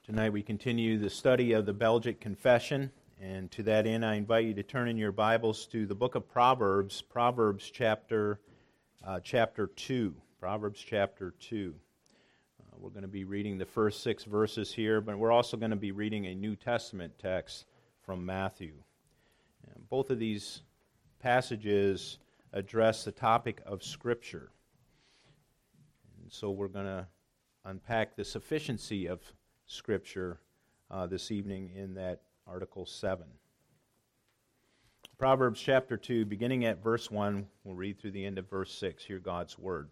Tonight we continue the study of the Belgic Confession, and to that end I invite you to turn in your Bibles to the book of Proverbs, Proverbs chapter 2. Proverbs chapter 2. We're going to be reading the first 6 verses here, but we're also going to be reading a New Testament text from Matthew. And both of these passages address the topic of Scripture. And so we're going to unpack the sufficiency of Scripture this evening in that Article 7. Proverbs chapter 2, beginning at verse 1, we'll read through the end of verse 6. Hear God's word.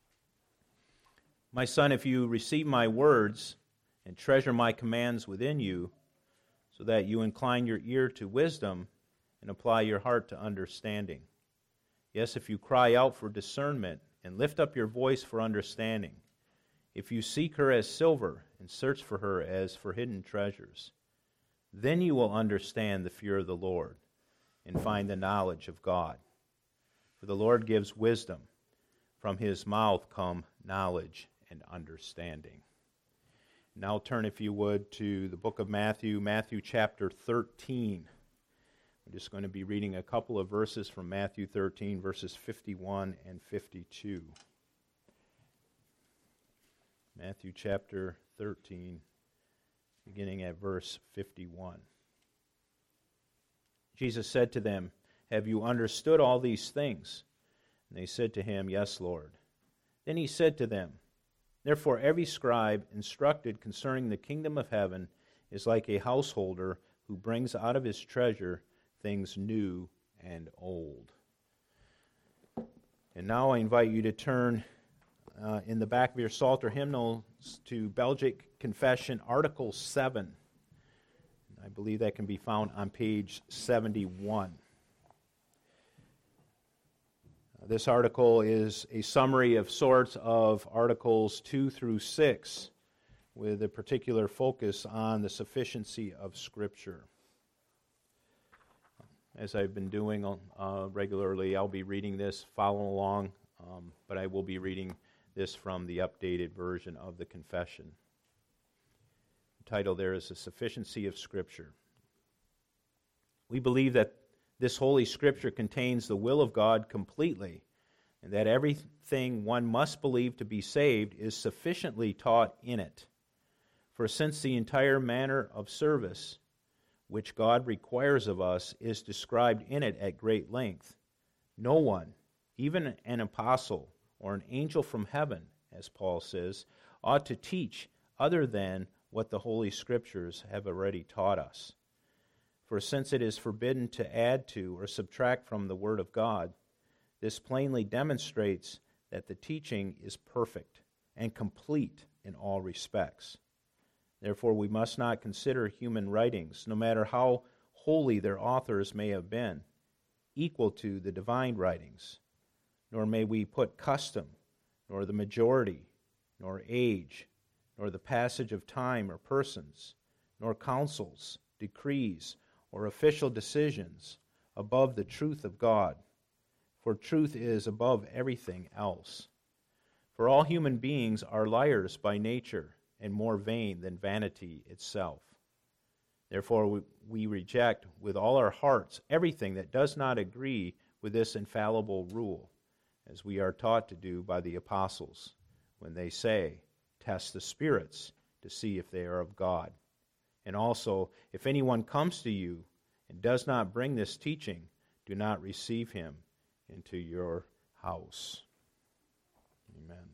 My son, if you receive my words and treasure my commands within you, so that you incline your ear to wisdom and apply your heart to understanding. Yes, if you cry out for discernment and lift up your voice for understanding, if you seek her as silver and search for her as for hidden treasures, then you will understand the fear of the Lord and find the knowledge of God. For the Lord gives wisdom. From his mouth come knowledge and understanding. Now turn, if you would, to the book of Matthew, Matthew chapter 13. I'm just going to be reading a couple of verses from Matthew 13, verses 51 and 52. Matthew chapter 13, beginning at verse 51. Jesus said to them, "Have you understood all these things?" And they said to him, "Yes, Lord." Then he said to them, "Therefore every scribe instructed concerning the kingdom of heaven is like a householder who brings out of his treasure things new and old." And now I invite you to turn in the back of your Psalter hymnals to Belgic Confession, Article 7. I believe that can be found on page 71. This article is a summary of sorts of Articles 2 through 6, with a particular focus on the sufficiency of Scripture. As I've been doing regularly, I'll be reading this, following along, but I will be reading this from the updated version of the Confession. The title there is The Sufficiency of Scripture. We believe that this Holy Scripture contains the will of God completely, and that everything one must believe to be saved is sufficiently taught in it. For since the entire manner of service which God requires of us is described in it at great length, no one, even an apostle or an angel from heaven, as Paul says, ought to teach other than what the Holy Scriptures have already taught us. For since it is forbidden to add to or subtract from the Word of God, this plainly demonstrates that the teaching is perfect and complete in all respects. Therefore, we must not consider human writings, no matter how holy their authors may have been, equal to the divine writings. Nor may we put custom, nor the majority, nor age, nor the passage of time or persons, nor counsels, decrees, or official decisions above the truth of God. For truth is above everything else. For all human beings are liars by nature, and more vain than vanity itself. Therefore we reject with all our hearts everything that does not agree with this infallible rule, as we are taught to do by the apostles, when they say, "Test the spirits to see if they are of God." And also, if anyone comes to you and does not bring this teaching, do not receive him into your house. Amen.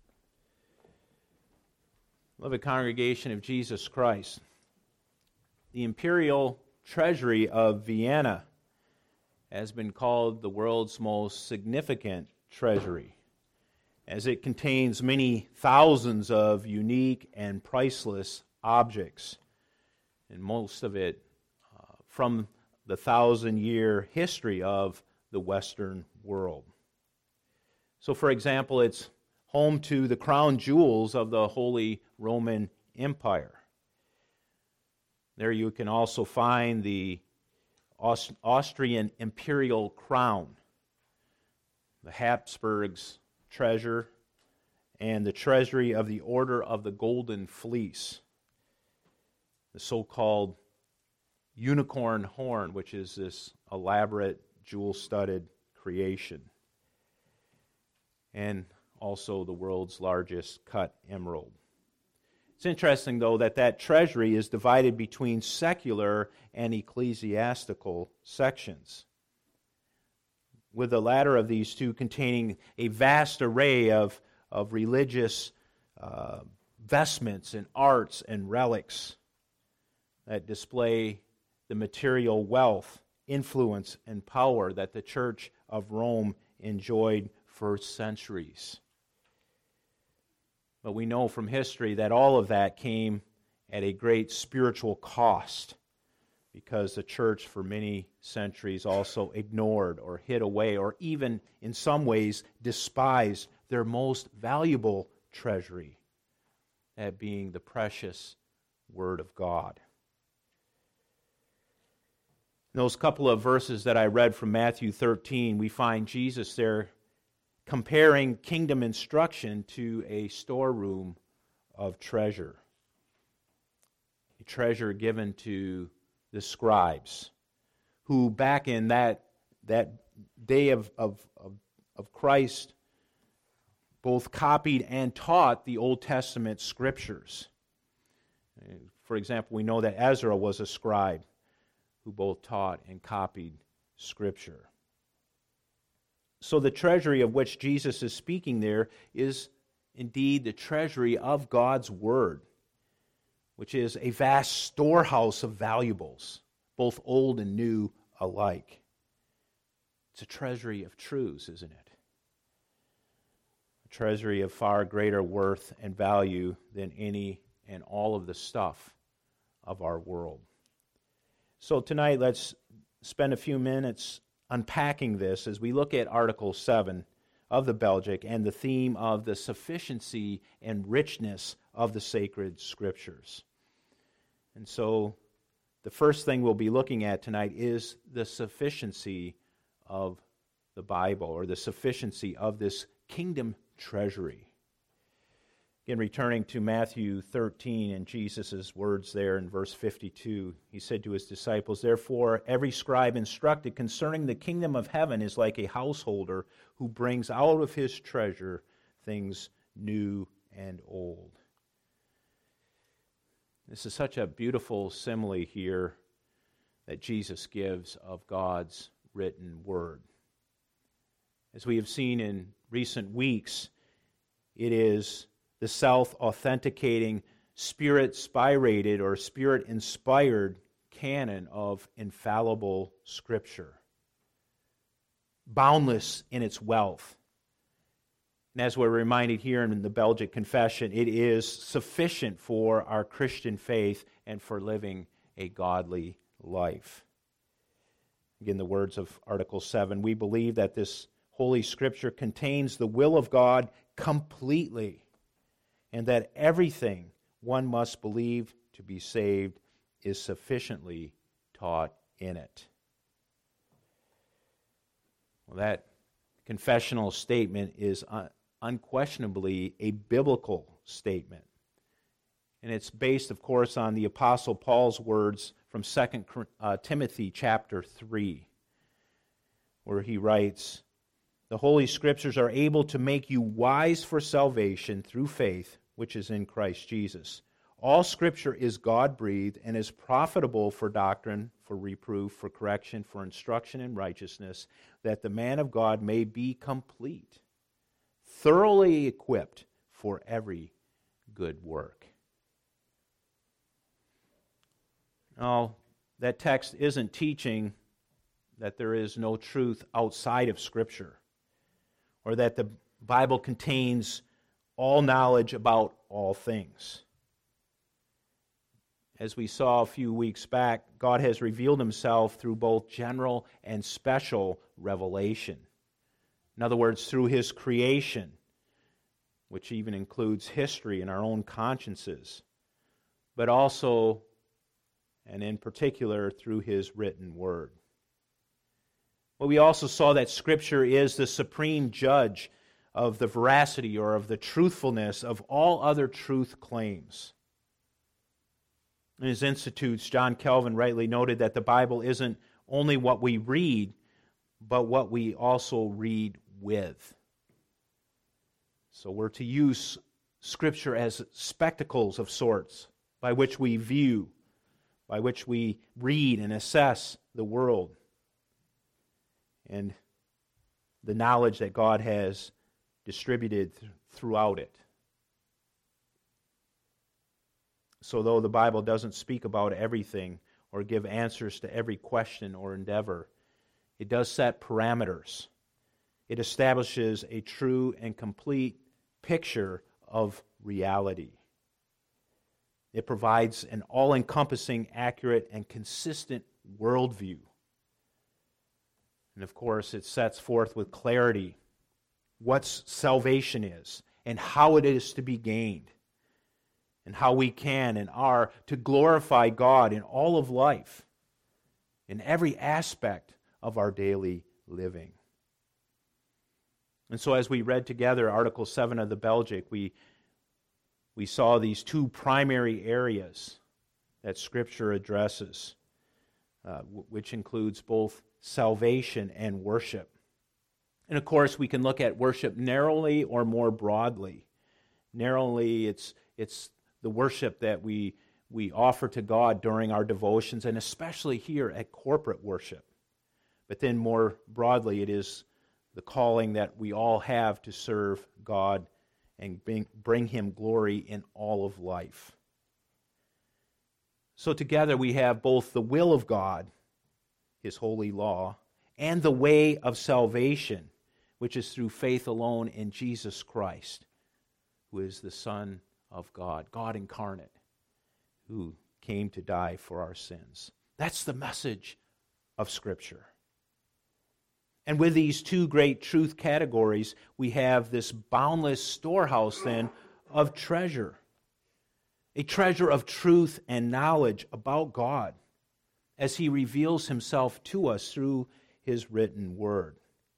Beloved congregation of Jesus Christ, the imperial treasury of Vienna has been called the world's most significant treasury, as it contains many thousands of unique and priceless objects, and most of it from the 1,000-year history of the Western world. So, for example, it's home to the crown jewels of the Holy Roman Empire. There you can also find the Austrian imperial crown, the Habsburgs' treasure, and the treasury of the Order of the Golden Fleece. the so-called unicorn horn, which is this elaborate jewel-studded creation, and also the world's largest cut emerald. It's interesting, though, that treasury is divided between secular and ecclesiastical sections, with the latter of these two containing a vast array of religious vestments and arts and relics that display the material wealth, influence, and power that the Church of Rome enjoyed for centuries. But we know from history that all of that came at a great spiritual cost, because the church for many centuries also ignored or hid away or even in some ways despised their most valuable treasury, that being the precious Word of God. In those couple of verses that I read from Matthew 13, we find Jesus there comparing kingdom instruction to a storeroom of treasure. A treasure given to the scribes, who back in that day of Christ both copied and taught the Old Testament scriptures. For example, we know that Ezra was a scribe who both taught and copied Scripture. So the treasury of which Jesus is speaking there is indeed the treasury of God's Word, which is a vast storehouse of valuables, both old and new alike. It's a treasury of truths, isn't it? A treasury of far greater worth and value than any and all of the stuff of our world. So tonight, let's spend a few minutes unpacking this as we look at Article 7 of the Belgic and the theme of the sufficiency and richness of the sacred Scriptures. And so the first thing we'll be looking at tonight is the sufficiency of the Bible, or the sufficiency of this kingdom treasury. Again, returning to Matthew 13 and Jesus' words there in verse 52, he said to his disciples, "Therefore, every scribe instructed concerning the kingdom of heaven is like a householder who brings out of his treasure things new and old." This is such a beautiful simile here that Jesus gives of God's written word. As we have seen in recent weeks, it is the self-authenticating, spirit-spirated or spirit-inspired canon of infallible Scripture, boundless in its wealth. And as we're reminded here in the Belgic Confession, it is sufficient for our Christian faith and for living a godly life. Again, the words of Article 7, we believe that this Holy Scripture contains the will of God completely, and that everything one must believe to be saved is sufficiently taught in it. Well, that confessional statement is unquestionably a biblical statement. And it's based, of course, on the Apostle Paul's words from 2 Timothy chapter 3, where he writes, "The Holy Scriptures are able to make you wise for salvation through faith, which is in Christ Jesus. All Scripture is God-breathed and is profitable for doctrine, for reproof, for correction, for instruction in righteousness, that the man of God may be complete, thoroughly equipped for every good work." Now, that text isn't teaching that there is no truth outside of Scripture, or that the Bible contains all knowledge about all things. As we saw a few weeks back, God has revealed himself through both general and special revelation. In other words, through his creation, which even includes history and our own consciences, but also, and in particular, through his written word. Well, we also saw that Scripture is the supreme judge of the veracity or of the truthfulness of all other truth claims. In his Institutes, John Calvin rightly noted that the Bible isn't only what we read, but what we also read with. So we're to use Scripture as spectacles of sorts by which we view, by which we read and assess the world and the knowledge that God has distributed throughout it. So though the Bible doesn't speak about everything or give answers to every question or endeavor, it does set parameters. It establishes a true and complete picture of reality. It provides an all-encompassing, accurate, and consistent worldview. And of course, it sets forth with clarity what salvation is and how it is to be gained, and how we can and are to glorify God in all of life, in every aspect of our daily living. And so as we read together Article 7 of the Belgic, we saw these two primary areas that Scripture addresses, which includes both salvation and worship. And of course, we can look at worship narrowly or more broadly. Narrowly, it's the worship that we offer to God during our devotions, and especially here at corporate worship. But then more broadly, it is the calling that we all have to serve God and bring Him glory in all of life. So together we have both the will of God, His holy law, and the way of salvation, which is through faith alone in Jesus Christ, who is the Son of God, God incarnate, who came to die for our sins. That's the message of Scripture. And with these two great truth categories, we have this boundless storehouse then of treasure. A treasure of truth and knowledge about God as He reveals Himself to us through His written Word.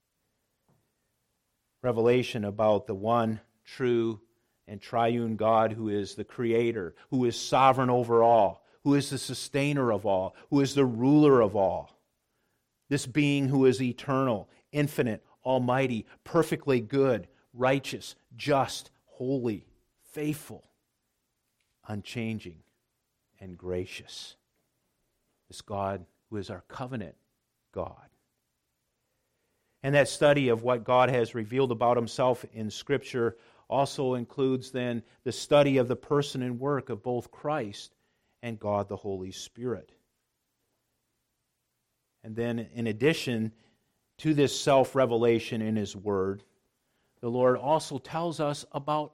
Revelation about the one true and triune God who is the Creator, who is sovereign over all, who is the sustainer of all, who is the ruler of all. This being who is eternal, infinite, almighty, perfectly good, righteous, just, holy, faithful, unchanging, and gracious. This God who is our covenant God. And that study of what God has revealed about Himself in Scripture also includes then the study of the person and work of both Christ and God the Holy Spirit. And then in addition to this self-revelation in His Word, the Lord also tells us,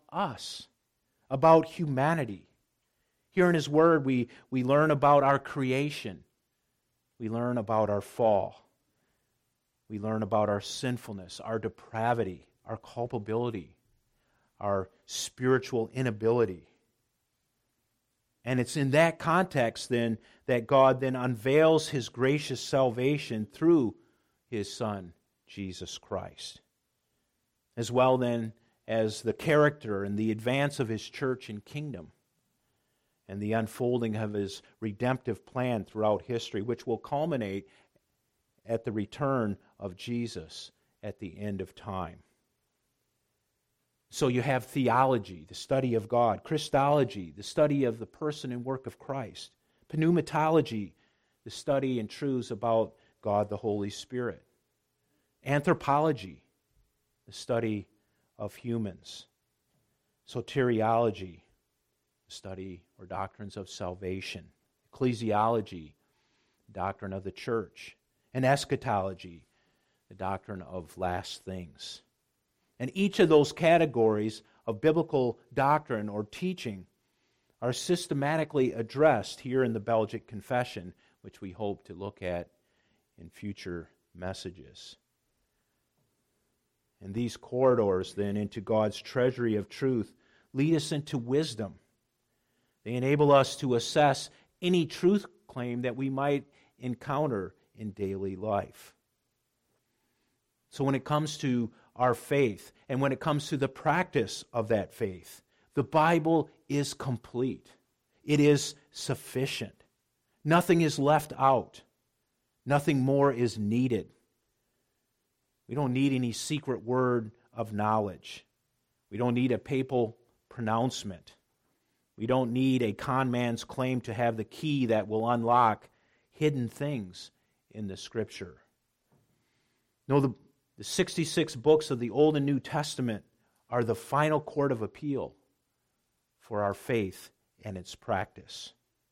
about humanity. Here in His Word we learn about our creation. We learn about our fall. We learn about our sinfulness, our depravity, our culpability, our spiritual inability. And it's in that context then that God then unveils His gracious salvation through His Son, Jesus Christ. As well then as the character and the advance of His church and kingdom, and the unfolding of His redemptive plan throughout history, which will culminate at the return of Jesus at the end of time. So you have theology, the study of God; Christology, the study of the person and work of Christ; pneumatology, the study and truths about God the Holy Spirit; anthropology, the study of humans; soteriology, the study or doctrines of salvation; ecclesiology, the doctrine of the church; and eschatology, the doctrine of last things. And each of those categories of biblical doctrine or teaching are systematically addressed here in the Belgic Confession, which we hope to look at in future messages. And these corridors then into God's treasury of truth lead us into wisdom. They enable us to assess any truth claim that we might encounter in daily life. So when it comes to our faith, and when it comes to the practice of that faith, the Bible is complete. It is sufficient. Nothing is left out. Nothing more is needed. We don't need any secret word of knowledge. We don't need a papal pronouncement. We don't need a con man's claim to have the key that will unlock hidden things in the Scripture. No, the 66 books of the Old and New Testament are the final court of appeal for our faith and its practice.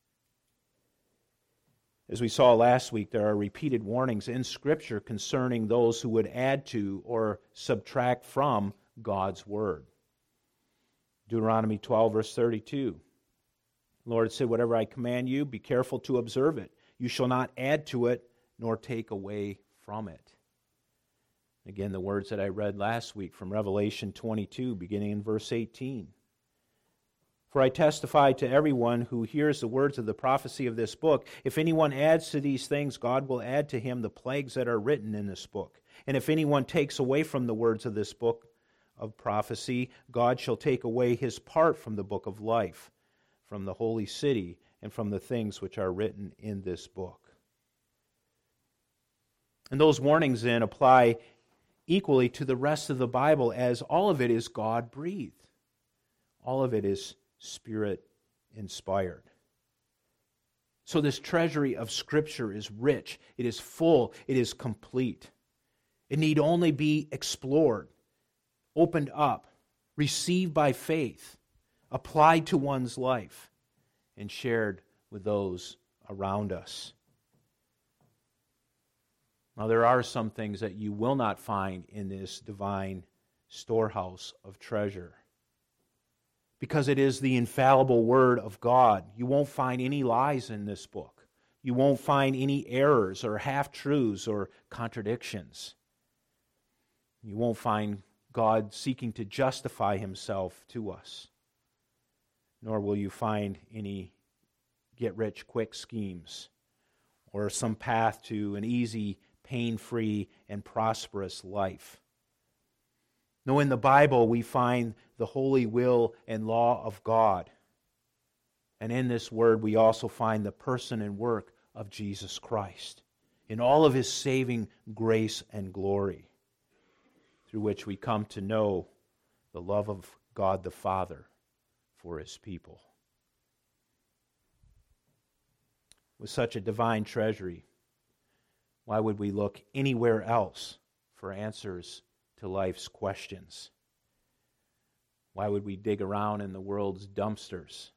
As we saw last week, there are repeated warnings in Scripture concerning those who would add to or subtract from God's Word. Deuteronomy 12, verse 32. The Lord said, "Whatever I command you, be careful to observe it. You shall not add to it, nor take away from it." Again, the words that I read last week from Revelation 22, beginning in verse 18. "For I testify to everyone who hears the words of the prophecy of this book, if anyone adds to these things, God will add to him the plagues that are written in this book. And if anyone takes away from the words of this book of prophecy, God shall take away his part from the book of life, from the holy city, and from the things which are written in this book." And those warnings then apply equally to the rest of the Bible, as all of it is God-breathed. All of it is Spirit-inspired. So this treasury of Scripture is rich, it is full, it is complete. It need only be explored, opened up, received by faith, applied to one's life, and shared with those around us. Now, there are some things that you will not find in this divine storehouse of treasure, because it is the infallible Word of God. You won't find any lies in this book. You won't find any errors or half-truths or contradictions. You won't find God seeking to justify Himself to us. Nor will you find any get-rich-quick schemes or some path to an easy, pain-free, and prosperous life. No, in the Bible we find the holy will and law of God. And in this Word we also find the person and work of Jesus Christ in all of His saving grace and glory, through which we come to know the love of God the Father for His people. With such a divine treasury, why would we look anywhere else for answers to life's questions? Why would we dig around in the world's dumpsters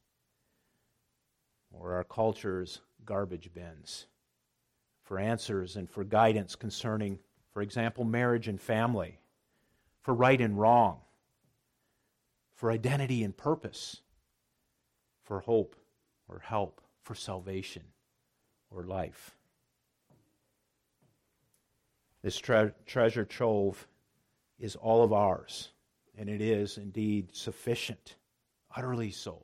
or our culture's garbage bins for answers and for guidance concerning, for example, marriage and family, for right and wrong, for identity and purpose, for hope or help, for salvation or life? This treasure trove is all of ours, and it is indeed sufficient, utterly so.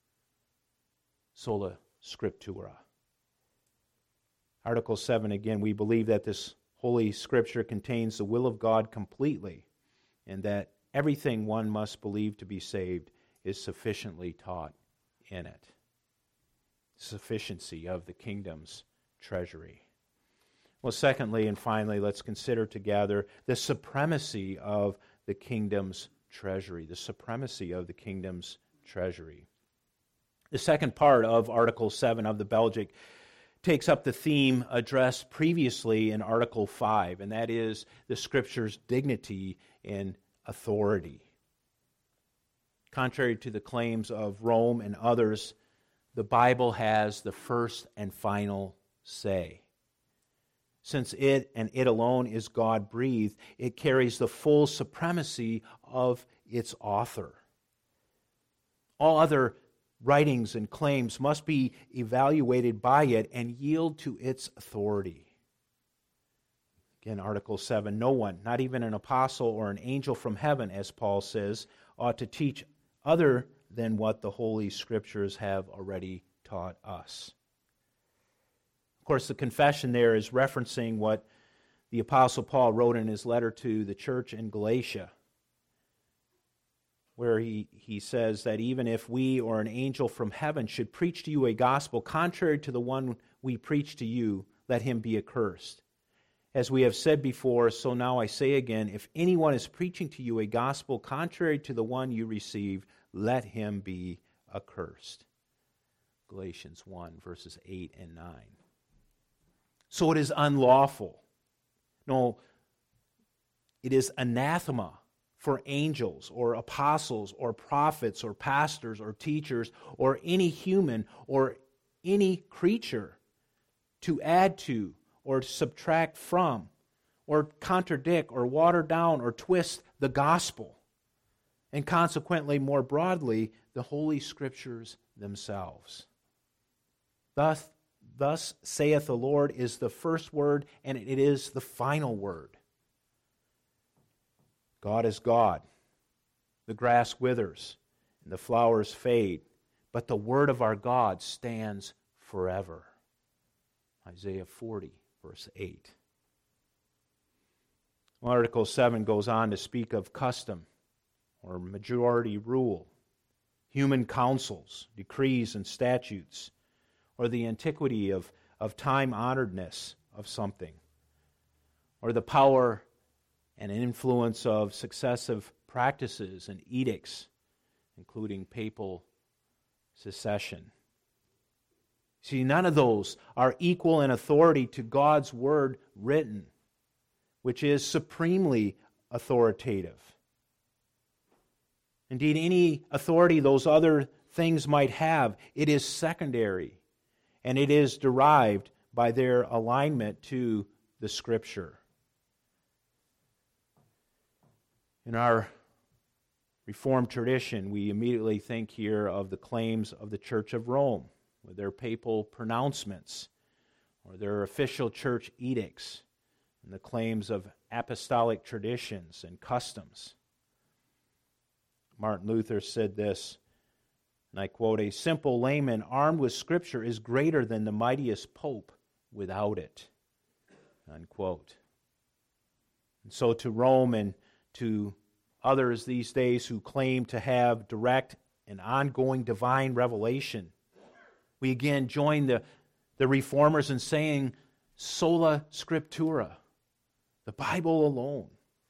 Sola Scriptura. Article 7, again, we believe that this Holy Scripture contains the will of God completely, and that everything one must believe to be saved is sufficiently taught in it. Sufficiency of the kingdom's treasury. Well, secondly and finally, let's consider together the supremacy of the kingdom's treasury. The supremacy of the kingdom's treasury. The second part of Article 7 of the Belgic takes up the theme addressed previously in Article 5, and that is the Scripture's dignity and authority. Contrary to the claims of Rome and others, the Bible has the first and final say. Since it and it alone is God-breathed, it carries the full supremacy of its author. All other writings and claims must be evaluated by it and yield to its authority. Again, Article 7, no one, not even an apostle or an angel from heaven, as Paul says, ought to teach other than what the Holy Scriptures have already taught us. Of course, the confession there is referencing what the Apostle Paul wrote in his letter to the church in Galatia, where he says that even if we or an angel from heaven should preach to you a gospel contrary to the one we preach to you, let him be accursed. As we have said before, so now I say again, if anyone is preaching to you a gospel contrary to the one you received, let him be accursed. Galatians 1, verses 8 and 9. So it is unlawful. No, it is anathema for angels or apostles or prophets or pastors or teachers or any human or any creature to add to or subtract from or contradict or water down or twist the gospel, and consequently, more broadly, the Holy Scriptures themselves. Thus saith the Lord is the first word, and it is the final word. God is God. The grass withers, and the flowers fade, but the word of our God stands forever. Isaiah 40, verse 8. Article 7 goes on to speak of custom or majority rule, human councils, decrees, and statutes, or the antiquity of time-honoredness of something, or the power and influence of successive practices and edicts, including papal succession. See, none of those are equal in authority to God's word written, which is supremely authoritative. Indeed, any authority those other things might have, it is secondary, and it is derived by their alignment to the Scripture. In our Reformed tradition, we immediately think here of the claims of the Church of Rome, with their papal pronouncements, or their official church edicts, and the claims of apostolic traditions and customs. Martin Luther said this, and I quote, "A simple layman armed with Scripture is greater than the mightiest pope without it." Unquote. And so to Rome and to others these days who claim to have direct and ongoing divine revelation, we again join the Reformers in saying, sola scriptura, the Bible alone.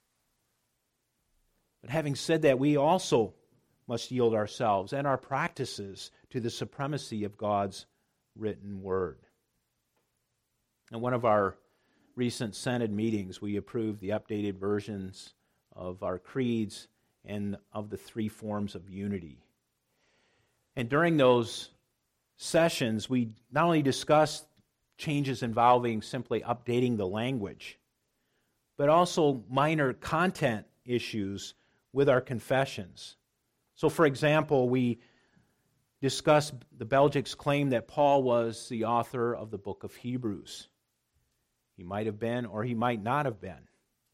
But having said that, we also must yield ourselves and our practices to the supremacy of God's written word. In one of our recent Synod meetings, we approved the updated versions of our creeds and of the three forms of unity. And during those sessions, we not only discussed changes involving simply updating the language, but also minor content issues with our confessions. So, for example, we discussed the Belgic's claim that Paul was the author of the book of Hebrews. He might have been, or he might not have been.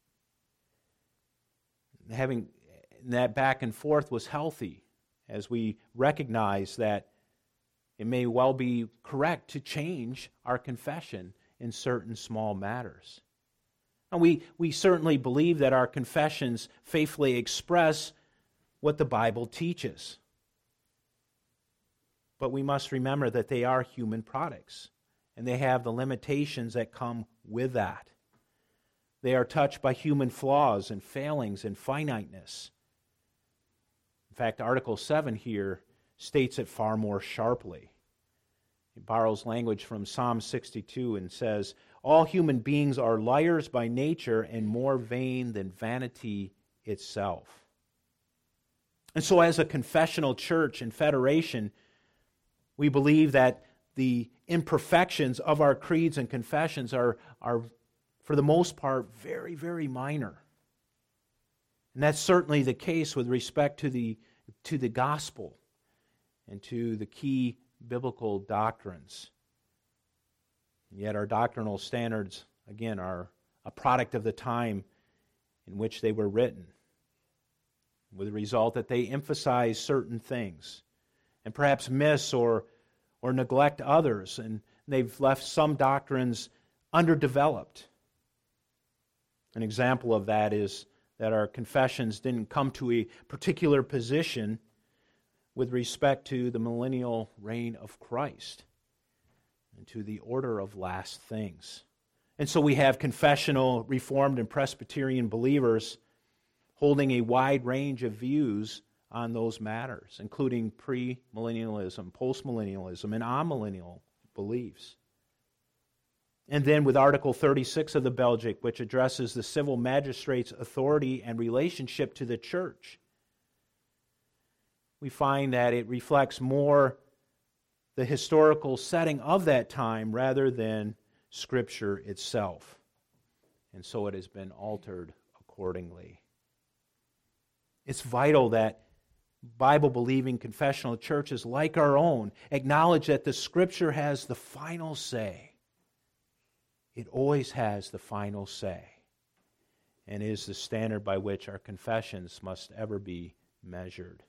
Having that back and forth was healthy, as we recognize that it may well be correct to change our confession in certain small matters. And we certainly believe that our confessions faithfully express what the Bible teaches. But we must remember that they are human products, and they have the limitations that come with that. They are touched by human flaws and failings and finiteness. In fact, Article 7 here states it far more sharply. It borrows language from Psalm 62 and says, "All human beings are liars by nature and more vain than vanity itself." And so as a confessional church and federation, we believe that the imperfections of our creeds and confessions are for the most part, very, very minor. And that's certainly the case with respect to the gospel and to the key biblical doctrines. And yet our doctrinal standards, again, are a product of the time in which they were written, with the result that they emphasize certain things and perhaps miss or neglect others, and they've left some doctrines underdeveloped. An example of that is that our confessions didn't come to a particular position with respect to the millennial reign of Christ and to the order of last things. And so we have confessional Reformed and Presbyterian believers holding a wide range of views on those matters, including premillennialism, postmillennialism, and amillennial beliefs. And then with Article 36 of the Belgic, which addresses the civil magistrate's authority and relationship to the church, we find that it reflects more the historical setting of that time rather than Scripture itself. And so it has been altered accordingly. It's vital that Bible-believing confessional churches like our own acknowledge that the Scripture has the final say. It always has the final say, and is the standard by which our confessions must ever be measured.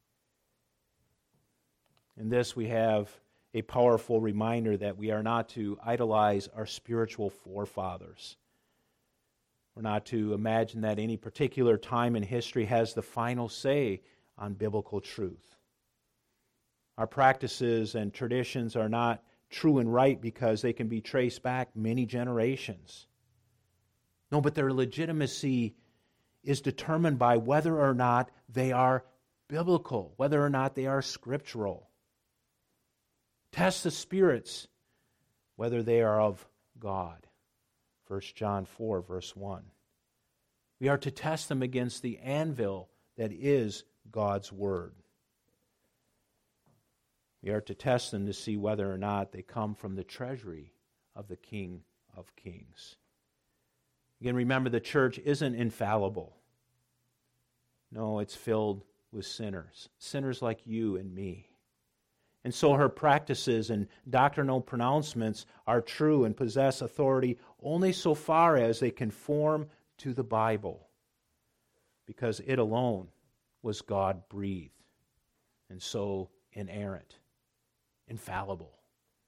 In this we have a powerful reminder that we are not to idolize our spiritual forefathers. We're not to imagine that any particular time in history has the final say on biblical truth. Our practices and traditions are not true and right because they can be traced back many generations. No, but their legitimacy is determined by whether or not they are biblical, whether or not they are scriptural. Test the spirits, whether they are of God. 1 John 4, verse 1. We are to test them against the anvil that is God's Word. We are to test them to see whether or not they come from the treasury of the King of Kings. Again, remember, the church isn't infallible. No, it's filled with sinners. Sinners like you and me. And so her practices and doctrinal pronouncements are true and possess authority only so far as they conform to the Bible, because it alone was God-breathed, and so inerrant, infallible.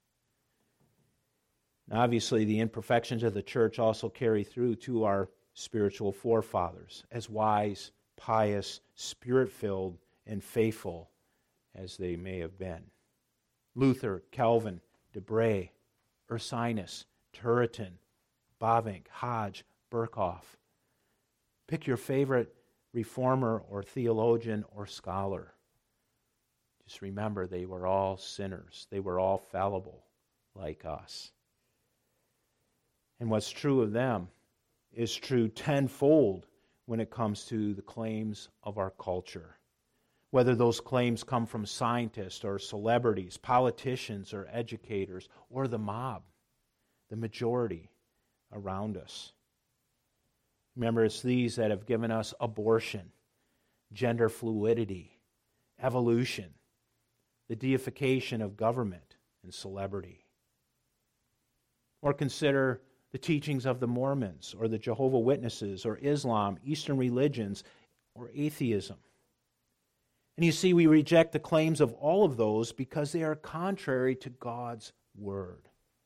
Now, obviously, the imperfections of the church also carry through to our spiritual forefathers, as wise, pious, spirit-filled, and faithful as they may have been. Luther, Calvin, de Bray, Ursinus, Turretin, Bavinck, Hodge, Berkhoff. Pick your favorite reformer or theologian or scholar. Just remember, they were all sinners. They were all fallible like us. And what's true of them is true tenfold when it comes to the claims of our culture. Whether those claims come from scientists or celebrities, politicians or educators, or the mob, the majority around us. Remember, it's these that have given us abortion, gender fluidity, evolution, the deification of government and celebrity. Or consider the teachings of the Mormons or the Jehovah's Witnesses or Islam, Eastern religions, or atheism. And you see, we reject the claims of all of those because they are contrary to God's Word.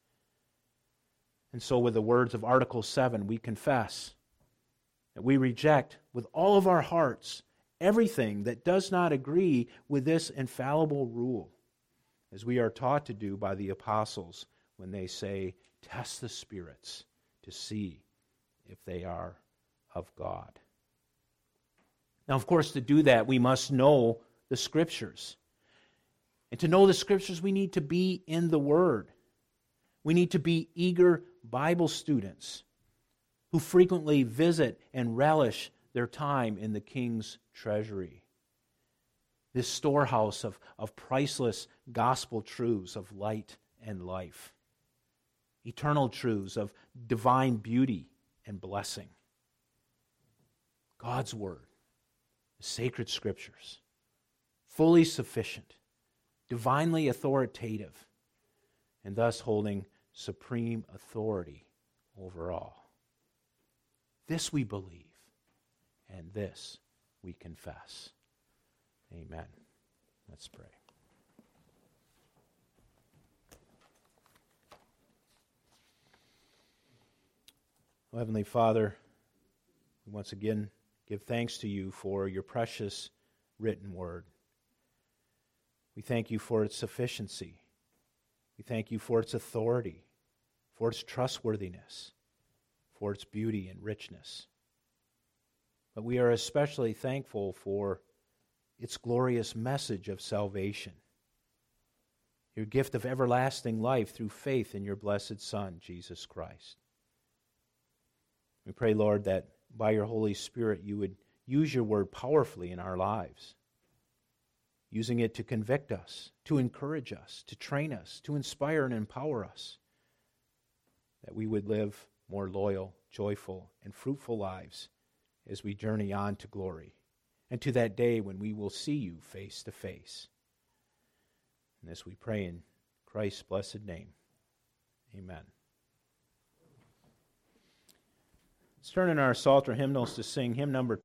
And so with the words of Article 7, we confess that we reject with all of our hearts everything that does not agree with this infallible rule, as we are taught to do by the apostles when they say, test the spirits to see if they are of God. Now, of course, to do that, we must know the Scriptures. And to know the Scriptures, we need to be in the Word. We need to be eager Bible students who frequently visit and relish their time in the King's treasury. This storehouse of priceless gospel truths of light and life. Eternal truths of divine beauty and blessing. God's Word, the sacred Scriptures, fully sufficient, divinely authoritative, and thus holding supreme authority over all. This we believe, and this we confess. Amen. Let's pray. Oh, Heavenly Father, we once again give thanks to you for your precious written word. We thank you for its sufficiency. We thank you for its authority, for its trustworthiness, for its beauty and richness. But we are especially thankful for its glorious message of salvation, your gift of everlasting life through faith in your blessed Son, Jesus Christ. We pray, Lord, that by your Holy Spirit you would use your word powerfully in our lives, using it to convict us, to encourage us, to train us, to inspire and empower us, that we would live more loyal, joyful, and fruitful lives as we journey on to glory and to that day when we will see you face to face. And this we pray in Christ's blessed name. Amen. Let's turn in our Psalter hymnals to sing hymn number